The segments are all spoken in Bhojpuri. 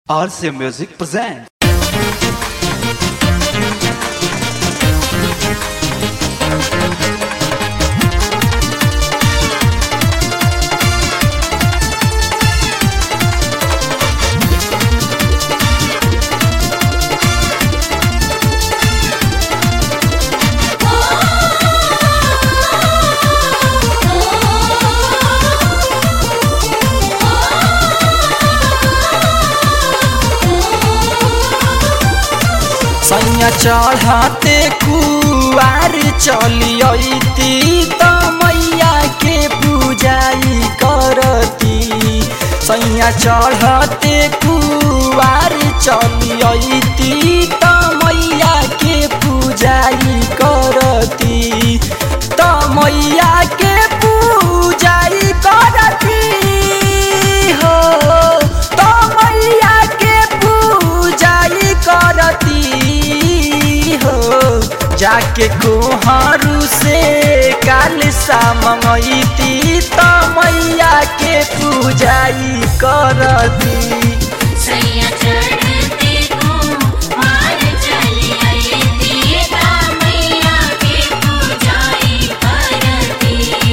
RC Music presents. सैया चढ़ाते कुआर चलियती त मैया के पूजाई करती। सैया चढ़ाते कुआर चलियती त मैया के पूजाई करती। त मैया के पूजाई करती हो, त मैया के पूजाई करती हो। जाके कोहरू से काल सा मंगैती त मैया के पूजाई करती। सैया चढ़ते कुआर चलियती त मैया के पूजाई करती।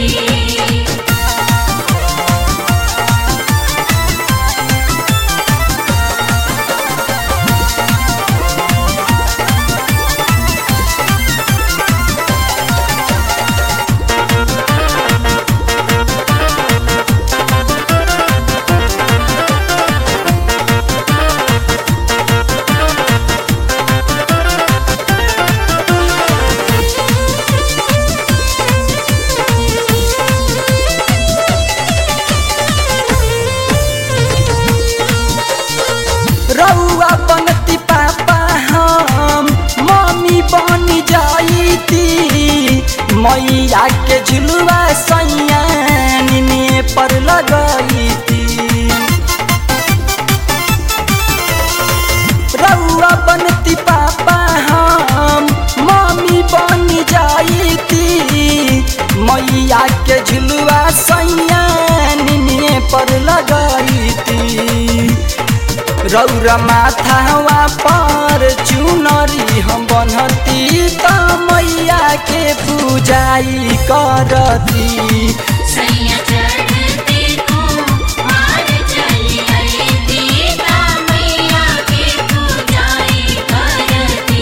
रउआ बनती पापा हम मम्मी बन जाईती। मैया के झुलुआ सैया निने पर लगईती। रउआ बनती पापा हम मम्मी बन जाईती। मैया के झुलुआ सैया निने पर लगईती। रौरा माथावा पर चुनरी हम बनती त मैया के पूजाई करती। सैया चढ़ते कुआर चलियती त मैया के पूजाई करती।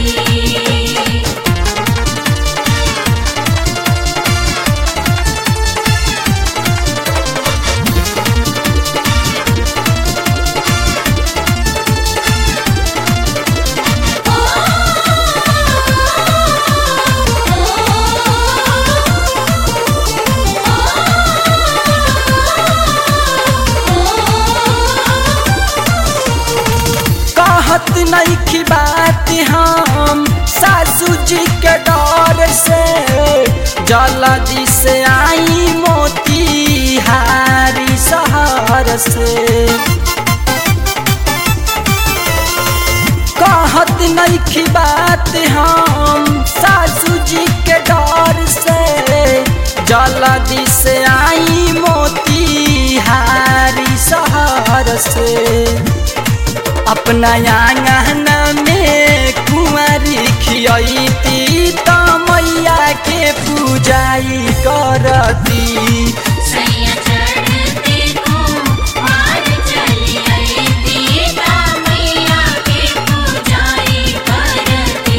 कहत नहीं बात हम सासू जी के डर से। जल्दी से आई मोती हारी शहर से। कहत नहीं बात हम सासू जी के डर से। जल्दी से आई मोती हारी शहर से। अपना आंगन में कुंवारी खियती त मैया के पूजाई करती। सैया चढ़ते कुआर चलियती त मैया के पूजाई करती।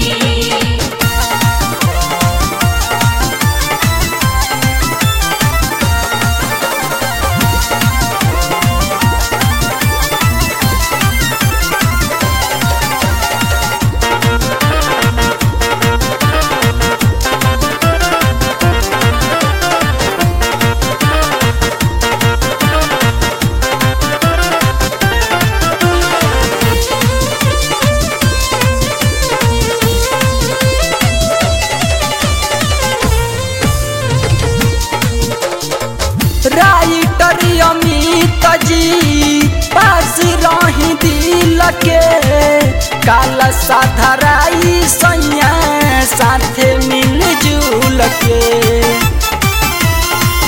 राइटर अमित जी पास रही दिल के। काल साधराई सैया साथे मिलजुल के।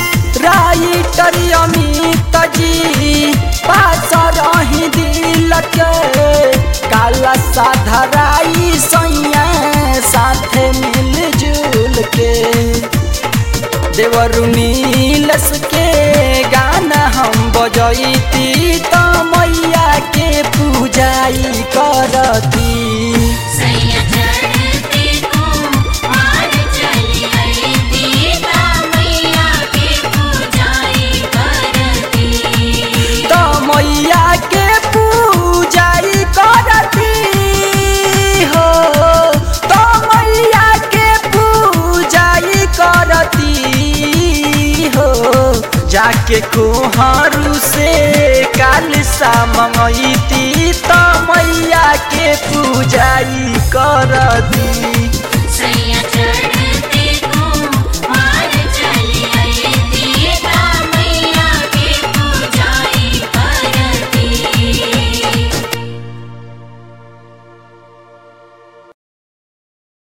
राइटर अमित जी पास रही दिल के। धराई सैया साथे मिलजुल के। देवरु नीलस के गाना हम बजैती तो मैया के पूजाई करती। सैया चढ़ते कुमार चली अइती ता मैया के पूजाई करती। तो मैया के पूजाई करती हो, तो मैया के पूजाई करती हो। जाके कोहरू से काल सा मंगैती तो मैया के पूजाई करती।